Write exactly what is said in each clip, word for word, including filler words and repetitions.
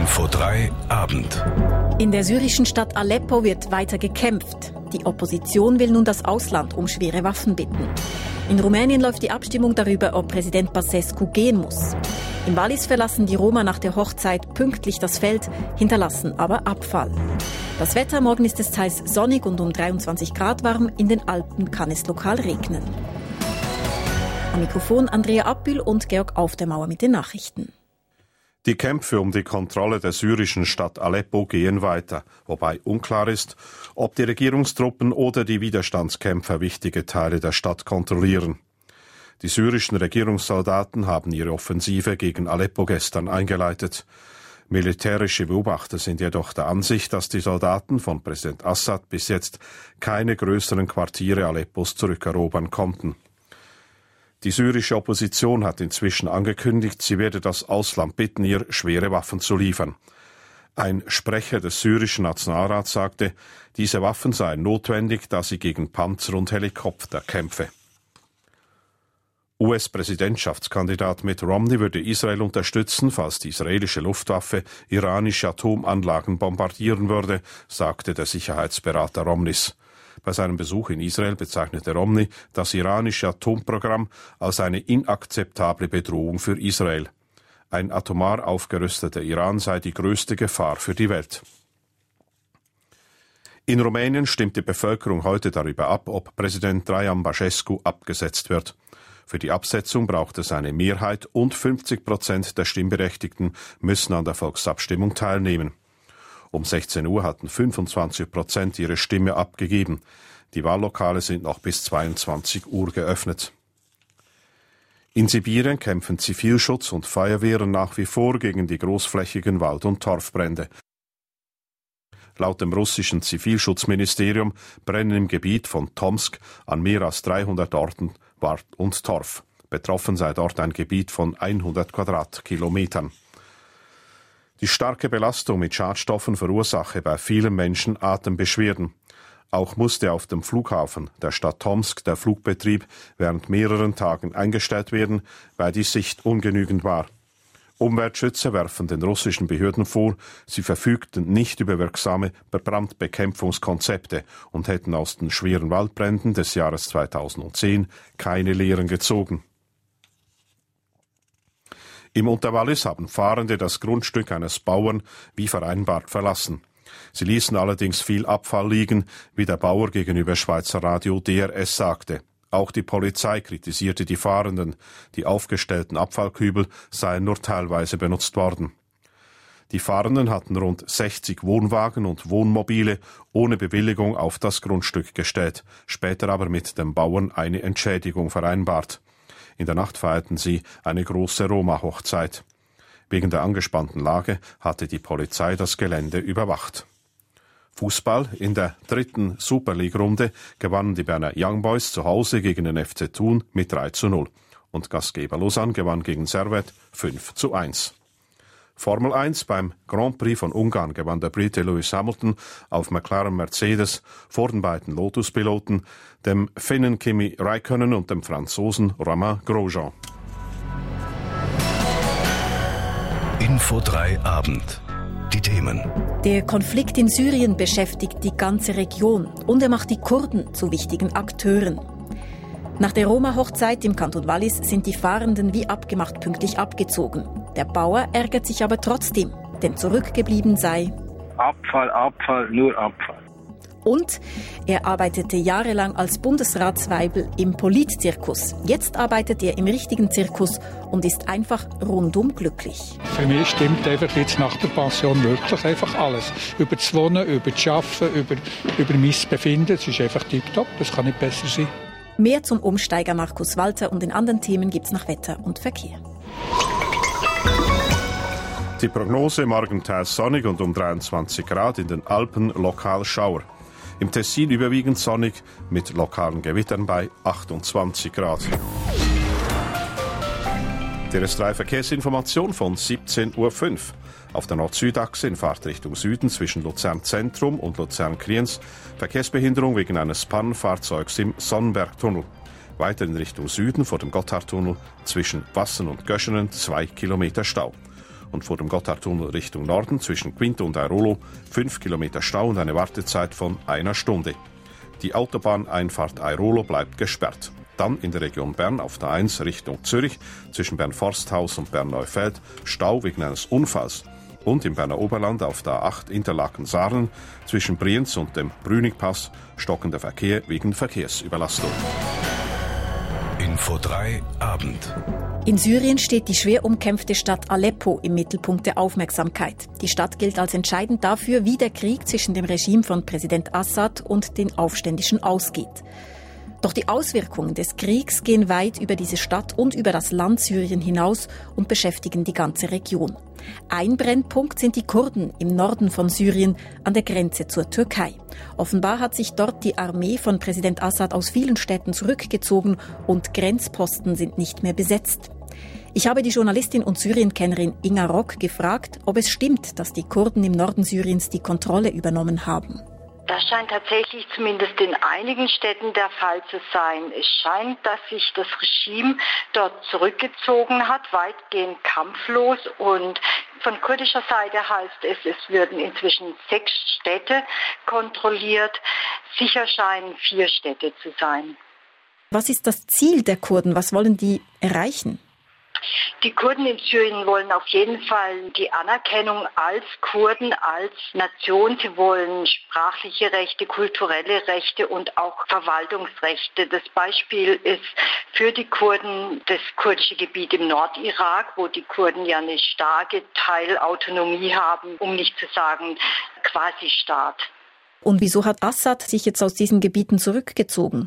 Info drei Abend. In der syrischen Stadt Aleppo wird weiter gekämpft. Die Opposition will nun das Ausland um schwere Waffen bitten. In Rumänien läuft die Abstimmung darüber, ob Präsident Băsescu gehen muss. Im Wallis verlassen die Roma nach der Hochzeit pünktlich das Feld, hinterlassen aber Abfall. Das Wetter: morgen ist es teils sonnig und um dreiundzwanzig Grad warm. In den Alpen kann es lokal regnen. Am Mikrofon Andrea Appül und Georg Aufdermauer mit den Nachrichten. Die Kämpfe um die Kontrolle der syrischen Stadt Aleppo gehen weiter, wobei unklar ist, ob die Regierungstruppen oder die Widerstandskämpfer wichtige Teile der Stadt kontrollieren. Die syrischen Regierungssoldaten haben ihre Offensive gegen Aleppo gestern eingeleitet. Militärische Beobachter sind jedoch der Ansicht, dass die Soldaten von Präsident Assad bis jetzt keine größeren Quartiere Aleppos zurückerobern konnten. Die syrische Opposition hat inzwischen angekündigt, sie werde das Ausland bitten, ihr schwere Waffen zu liefern. Ein Sprecher des syrischen Nationalrats sagte, diese Waffen seien notwendig, da sie gegen Panzer und Helikopter kämpfe. U S-Präsidentschaftskandidat Mitt Romney würde Israel unterstützen, falls die israelische Luftwaffe iranische Atomanlagen bombardieren würde, sagte der Sicherheitsberater Romneys. Bei seinem Besuch in Israel bezeichnete Romney das iranische Atomprogramm als eine inakzeptable Bedrohung für Israel. Ein atomar aufgerüsteter Iran sei die größte Gefahr für die Welt. In Rumänien stimmt die Bevölkerung heute darüber ab, ob Präsident Traian Băsescu abgesetzt wird. Für die Absetzung braucht es eine Mehrheit und fünfzig Prozent der Stimmberechtigten müssen an der Volksabstimmung teilnehmen. Um sechzehn Uhr hatten fünfundzwanzig Prozent ihre Stimme abgegeben. Die Wahllokale sind noch bis zweiundzwanzig Uhr geöffnet. In Sibirien kämpfen Zivilschutz und Feuerwehren nach wie vor gegen die großflächigen Wald- und Torfbrände. Laut dem russischen Zivilschutzministerium brennen im Gebiet von Tomsk an mehr als dreihundert Orten Wald und Torf. Betroffen sei dort ein Gebiet von hundert Quadratkilometern. Die starke Belastung mit Schadstoffen verursache bei vielen Menschen Atembeschwerden. Auch musste auf dem Flughafen der Stadt Tomsk der Flugbetrieb während mehreren Tagen eingestellt werden, weil die Sicht ungenügend war. Umweltschützer werfen den russischen Behörden vor, sie verfügten nicht über wirksame Brandbekämpfungskonzepte und hätten aus den schweren Waldbränden des Jahres zweitausendzehn keine Lehren gezogen. Im Unterwallis haben Fahrende das Grundstück eines Bauern wie vereinbart verlassen. Sie ließen allerdings viel Abfall liegen, wie der Bauer gegenüber Schweizer Radio D R S sagte. Auch die Polizei kritisierte die Fahrenden. Die aufgestellten Abfallkübel seien nur teilweise benutzt worden. Die Fahrenden hatten rund sechzig Wohnwagen und Wohnmobile ohne Bewilligung auf das Grundstück gestellt, später aber mit dem Bauern eine Entschädigung vereinbart. In der Nacht feierten sie eine große Roma-Hochzeit. Wegen der angespannten Lage hatte die Polizei das Gelände überwacht. Fußball: in der dritten Super League-Runde gewannen die Berner Young Boys zu Hause gegen den F C Thun mit drei zu null. Und Gastgeber Lausanne gewann gegen Servette fünf zu eins. Formel eins: beim Grand Prix von Ungarn gewann der Brite Lewis Hamilton auf McLaren Mercedes vor den beiden Lotus-Piloten, dem Finnen Kimi Räikkönen und dem Franzosen Romain Grosjean. Info drei Abend. Die Themen. Der Konflikt in Syrien beschäftigt die ganze Region und er macht die Kurden zu wichtigen Akteuren. Nach der Roma-Hochzeit im Kanton Wallis sind die Fahrenden wie abgemacht pünktlich abgezogen. Der Bauer ärgert sich aber trotzdem, denn zurückgeblieben sei Abfall, Abfall, nur Abfall. Und er arbeitete jahrelang als Bundesratsweibel im Politzirkus. Jetzt arbeitet er im richtigen Zirkus und ist einfach rundum glücklich. Für mich stimmt einfach jetzt nach der Pension wirklich einfach alles. Über das Wohnen, über das Arbeiten, über, über mein Befinden. Es ist einfach tipptopp, das kann nicht besser sein. Mehr zum Umsteiger Markus Walter und den anderen Themen gibt's nach Wetter und Verkehr. Die Prognose: morgen teils sonnig und um dreiundzwanzig Grad, in den Alpen lokal Schauer. Im Tessin überwiegend sonnig mit lokalen Gewittern bei achtundzwanzig Grad. Die R S drei Verkehrsinformation von siebzehn Uhr fünf. Auf der Nord-Süd-Achse in Fahrtrichtung Süden zwischen Luzern Zentrum und Luzern Kriens Verkehrsbehinderung wegen eines Pannenfahrzeugs im Sonnenbergtunnel. Weiter in Richtung Süden vor dem Gotthardtunnel zwischen Wassen und Göschenen zwei Kilometer Stau. und vor dem Gotthardtunnel Richtung Norden zwischen Quinto und Airolo fünf Kilometer Stau und eine Wartezeit von einer Stunde. Die Autobahneinfahrt Airolo bleibt gesperrt. Dann in der Region Bern auf der eins Richtung Zürich zwischen Bern-Forsthaus und Bern-Neufeld Stau wegen eines Unfalls. Und im Berner Oberland auf der A acht Interlaken-Saarlen zwischen Brienz und dem Brünigpass stockender Verkehr wegen Verkehrsüberlastung. Info drei Abend. In Syrien steht die schwer umkämpfte Stadt Aleppo im Mittelpunkt der Aufmerksamkeit. Die Stadt gilt als entscheidend dafür, wie der Krieg zwischen dem Regime von Präsident Assad und den Aufständischen ausgeht. Doch die Auswirkungen des Kriegs gehen weit über diese Stadt und über das Land Syrien hinaus und beschäftigen die ganze Region. Ein Brennpunkt sind die Kurden im Norden von Syrien an der Grenze zur Türkei. Offenbar hat sich dort die Armee von Präsident Assad aus vielen Städten zurückgezogen und Grenzposten sind nicht mehr besetzt. Ich habe die Journalistin und Syrienkennerin Inga Rock gefragt, ob es stimmt, dass die Kurden im Norden Syriens die Kontrolle übernommen haben. Das scheint tatsächlich zumindest in einigen Städten der Fall zu sein. Es scheint, dass sich das Regime dort zurückgezogen hat, weitgehend kampflos. Und von kurdischer Seite heißt es, es würden inzwischen sechs Städte kontrolliert. Sicher scheinen vier Städte zu sein. Was ist das Ziel der Kurden? Was wollen die erreichen? Die Kurden in Syrien wollen auf jeden Fall die Anerkennung als Kurden, als Nation. Sie wollen sprachliche Rechte, kulturelle Rechte und auch Verwaltungsrechte. Das Beispiel ist für die Kurden das kurdische Gebiet im Nordirak, wo die Kurden ja eine starke Teilautonomie haben, um nicht zu sagen Quasi-Staat. Und wieso hat Assad sich jetzt aus diesen Gebieten zurückgezogen?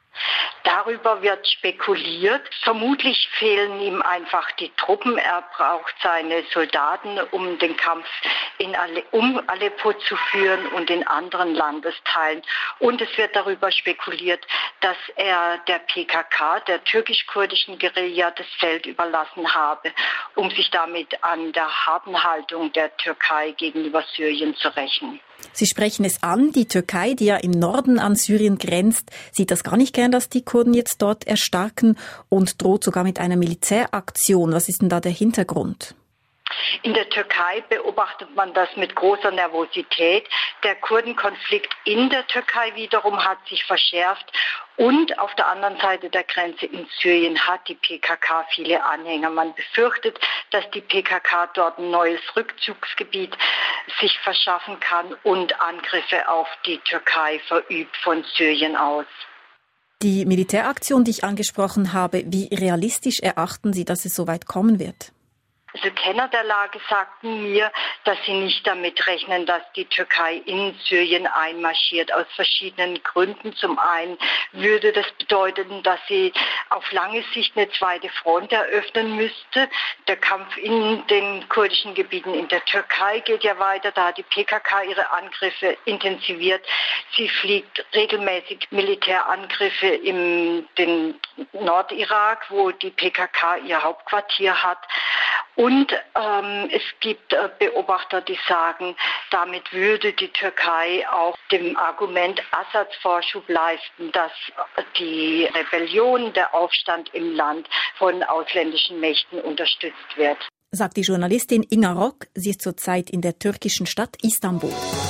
Darüber wird spekuliert. Vermutlich fehlen ihm einfach die Truppen. Er braucht seine Soldaten, um den Kampf in Ale- um Aleppo zu führen und in anderen Landesteilen. Und es wird darüber spekuliert, dass er der P K K, der türkisch-kurdischen Guerilla, das Feld überlassen habe, um sich damit an der harten Haltung der Türkei gegenüber Syrien zu rächen. Sie sprechen es an, die Türkei, die ja im Norden an Syrien grenzt, sieht das gar nicht gern, dass die Kurden jetzt dort erstarken und droht sogar mit einer Militäraktion. Was ist denn da der Hintergrund? In der Türkei beobachtet man das mit großer Nervosität. Der Kurdenkonflikt in der Türkei wiederum hat sich verschärft. Und auf der anderen Seite der Grenze in Syrien hat die P K K viele Anhänger. Man befürchtet, dass die P K K dort ein neues Rückzugsgebiet sich verschaffen kann und Angriffe auf die Türkei verübt von Syrien aus. Die Militäraktion, die ich angesprochen habe, wie realistisch erachten Sie, dass es so weit kommen wird? Also Kenner der Lage sagten mir, dass sie nicht damit rechnen, dass die Türkei in Syrien einmarschiert, aus verschiedenen Gründen. Zum einen würde das bedeuten, dass sie auf lange Sicht eine zweite Front eröffnen müsste. Der Kampf in den kurdischen Gebieten in der Türkei geht ja weiter, da hat die P K K ihre Angriffe intensiviert. Sie fliegt regelmäßig Militärangriffe in den Nordirak, wo die P K K ihr Hauptquartier hat. Und ähm, es gibt äh, Beobachter, die sagen, damit würde die Türkei auch dem Argument Assads Vorschub leisten, dass die Rebellion, der Aufstand im Land von ausländischen Mächten unterstützt wird. Sagt die Journalistin Inga Rock. Sie ist zurzeit in der türkischen Stadt Istanbul.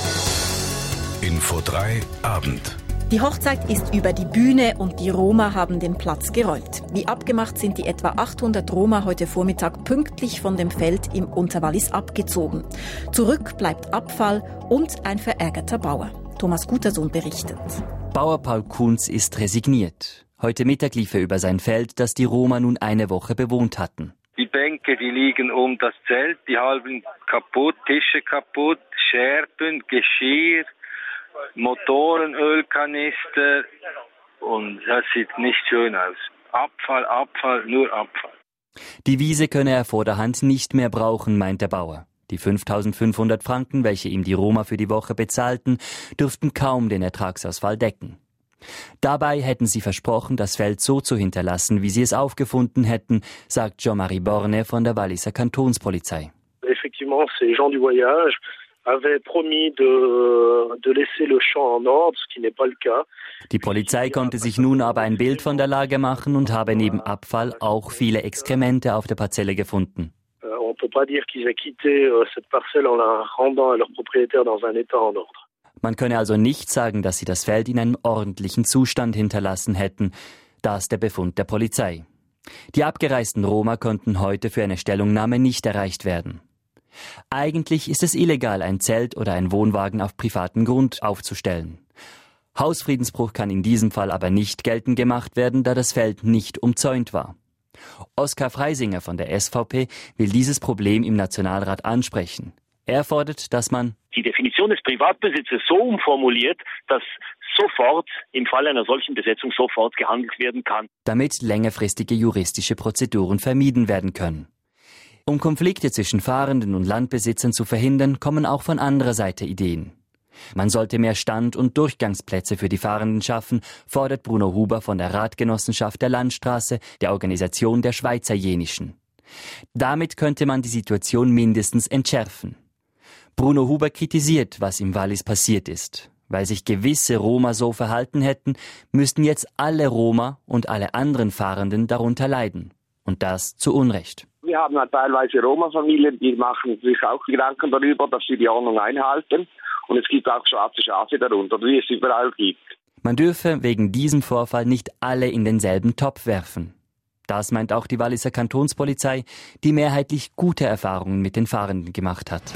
Info drei Abend. Die Hochzeit ist über die Bühne und die Roma haben den Platz geräumt. Wie abgemacht sind die etwa achthundert Roma heute Vormittag pünktlich von dem Feld im Unterwallis abgezogen. Zurück bleibt Abfall und ein verärgerter Bauer. Thomas Gutersohn berichtet. Bauer Paul Kunz ist resigniert. Heute Mittag lief er über sein Feld, das die Roma nun eine Woche bewohnt hatten. Die Bänke, die liegen um das Zelt, die halben kaputt, Tische kaputt, Scherben, Geschirr, Motoren, Ölkanister und das sieht nicht schön aus. Abfall, Abfall, nur Abfall. Die Wiese könne er vor der Hand nicht mehr brauchen, meint der Bauer. Die fünftausendfünfhundert Franken, welche ihm die Roma für die Woche bezahlten, dürften kaum den Ertragsausfall decken. Dabei hätten sie versprochen, das Feld so zu hinterlassen, wie sie es aufgefunden hätten, sagt Jean-Marie Borne von der Walliser Kantonspolizei. Effectivement, ces gens du voyage avaient promis de, de laisser le champ en ordre, ce qui n'est pas le cas. Die Polizei konnte sich nun aber ein Bild von der Lage machen und habe neben Abfall auch viele Exkremente auf der Parzelle gefunden. On peut pas dire qu'ils aient quitté euh, cette parcelle en la rendant à leur propriétaire dans un état en ordre. Man könne also nicht sagen, dass sie das Feld in einem ordentlichen Zustand hinterlassen hätten. Das ist der Befund der Polizei. Die abgereisten Roma konnten heute für eine Stellungnahme nicht erreicht werden. Eigentlich ist es illegal, ein Zelt oder einen Wohnwagen auf privatem Grund aufzustellen. Hausfriedensbruch kann in diesem Fall aber nicht geltend gemacht werden, da das Feld nicht umzäunt war. Oskar Freisinger von der S V P will dieses Problem im Nationalrat ansprechen. Er fordert, dass man die Definition des Privatbesitzes so umformuliert, dass sofort, im Fall einer solchen Besetzung, sofort gehandelt werden kann. Damit längerfristige juristische Prozeduren vermieden werden können. Um Konflikte zwischen Fahrenden und Landbesitzern zu verhindern, kommen auch von anderer Seite Ideen. Man sollte mehr Stand- und Durchgangsplätze für die Fahrenden schaffen, fordert Bruno Huber von der Ratgenossenschaft der Landstraße, der Organisation der Schweizer Jenischen. Damit könnte man die Situation mindestens entschärfen. Bruno Huber kritisiert, was im Wallis passiert ist. Weil sich gewisse Roma so verhalten hätten, müssten jetzt alle Roma und alle anderen Fahrenden darunter leiden. Und das zu Unrecht. Wir haben halt teilweise Roma-Familien, die machen sich auch Gedanken darüber, dass sie die Ordnung einhalten. Und es gibt auch schwarze Schafe darunter, wie es überall gibt. Man dürfe wegen diesem Vorfall nicht alle in denselben Topf werfen. Das meint auch die Walliser Kantonspolizei, die mehrheitlich gute Erfahrungen mit den Fahrenden gemacht hat.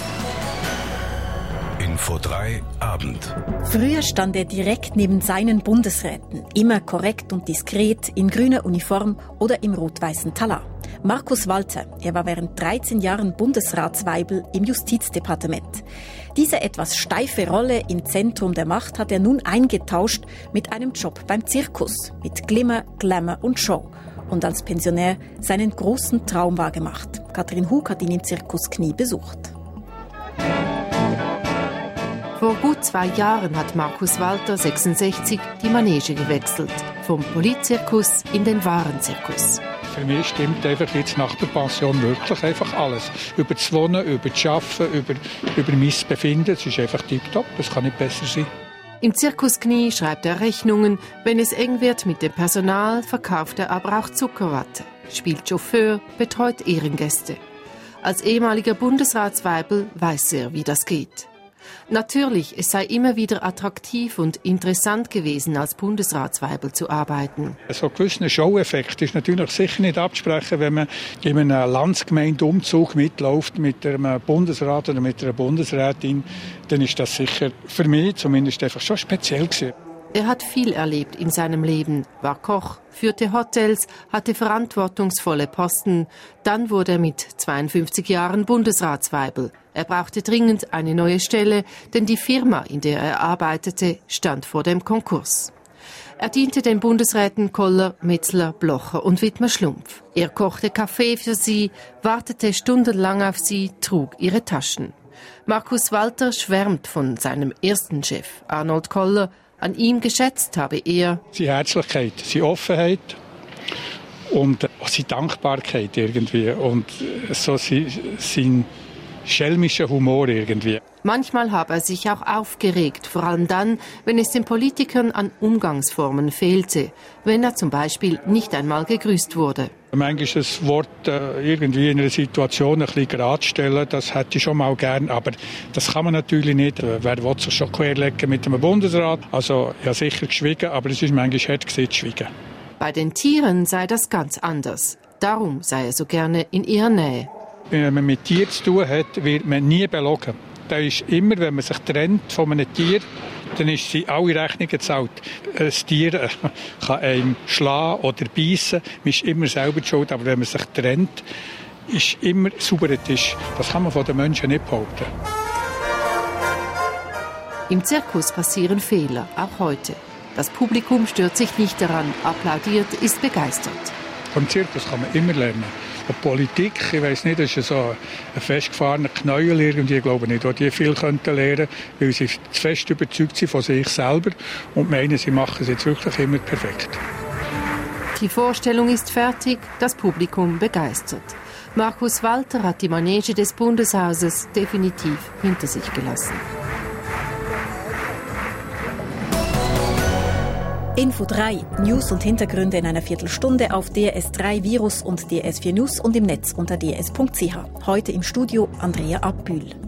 Info drei Abend. Früher stand er direkt neben seinen Bundesräten, immer korrekt und diskret, in grüner Uniform oder im rot-weißen Talar. Markus Walter, er war während dreizehn Jahren Bundesratsweibel im Justizdepartement. Diese etwas steife Rolle im Zentrum der Macht hat er nun eingetauscht mit einem Job beim Zirkus, mit Glimmer, Glamour und Show. Und als Pensionär seinen großen Traum wahrgemacht. Katrin Hug hat ihn im Zirkus Knie besucht. Vor gut zwei Jahren hat Markus Walter, sechsundsechzig, die Manege gewechselt. Vom Politzirkus in den Warenzirkus. Für mich stimmt einfach jetzt nach der Pension wirklich einfach alles. Über das Wohnen, über das Arbeiten, über, über mein Befinden. Es ist einfach tipptopp, das kann nicht besser sein. Im Zirkus Knie schreibt er Rechnungen. Wenn es eng wird mit dem Personal, verkauft er aber auch Zuckerwatte. Spielt Chauffeur, betreut Ehrengäste. Als ehemaliger Bundesratsweibel weiß er, wie das geht. Natürlich, es sei immer wieder attraktiv und interessant gewesen, als Bundesratsweibel zu arbeiten. So ein gewisser Show-Effekt ist natürlich sicher nicht abzusprechen, wenn man in einem Landsgemeindeumzug mitläuft mit einem Bundesrat oder mit einer Bundesrätin. Dann ist das sicher für mich zumindest einfach schon speziell gewesen. Er hat viel erlebt in seinem Leben, war Koch, führte Hotels, hatte verantwortungsvolle Posten. Dann wurde er mit zweiundfünfzig Jahren Bundesratsweibel. Er brauchte dringend eine neue Stelle, denn die Firma, in der er arbeitete, stand vor dem Konkurs. Er diente den Bundesräten Koller, Metzler, Blocher und Wittmer-Schlumpf. Er kochte Kaffee für sie, wartete stundenlang auf sie, trug ihre Taschen. Markus Walter schwärmt von seinem ersten Chef, Arnold Koller. An ihm geschätzt habe er seine Herzlichkeit, seine Offenheit und seine Dankbarkeit irgendwie und so sein schelmischer Humor irgendwie. Manchmal habe er sich auch aufgeregt, vor allem dann, wenn es den Politikern an Umgangsformen fehlte, wenn er zum Beispiel nicht einmal gegrüßt wurde. Manchmal ist das Wort äh, irgendwie in einer Situation ein bisschen gerade stellen, das hätte ich schon mal gern, aber das kann man natürlich nicht. Wer will sich schon querlegen mit dem Bundesrat? Also ja, sicher geschwiegen, aber es ist manchmal hart gewesen, zu schweigen. Bei den Tieren sei das ganz anders. Darum sei er so gerne in ihrer Nähe. Wenn man mit Tieren zu tun hat, wird man nie belogen. Da ist immer, wenn man sich trennt von einem Tier, dann ist sie alle Rechnungen gezahlt. Ein Tier kann einem schlagen oder beißen, man ist immer selber die Schuld, aber wenn man sich trennt, ist immer sauberer Tisch. Das kann man von den Menschen nicht behaupten. Im Zirkus passieren Fehler, auch heute. Das Publikum stört sich nicht daran, applaudiert, ist begeistert. Vom Zirkus kann man immer lernen. Und Politik, ich weiss nicht, das ist so ein festgefahrener Knäuel irgendwie, ich glaube nicht, wo die viel könnten lernen, weil sie zu fest überzeugt sind von sich selber und meinen, sie machen es jetzt wirklich immer perfekt. Die Vorstellung ist fertig, das Publikum begeistert. Markus Walter hat die Manege des Bundeshauses definitiv hinter sich gelassen. Info drei. News und Hintergründe in einer Viertelstunde auf D R S drei Virus und D R S vier News und im Netz unter d r s punkt c h. Heute im Studio Andrea Abbühl.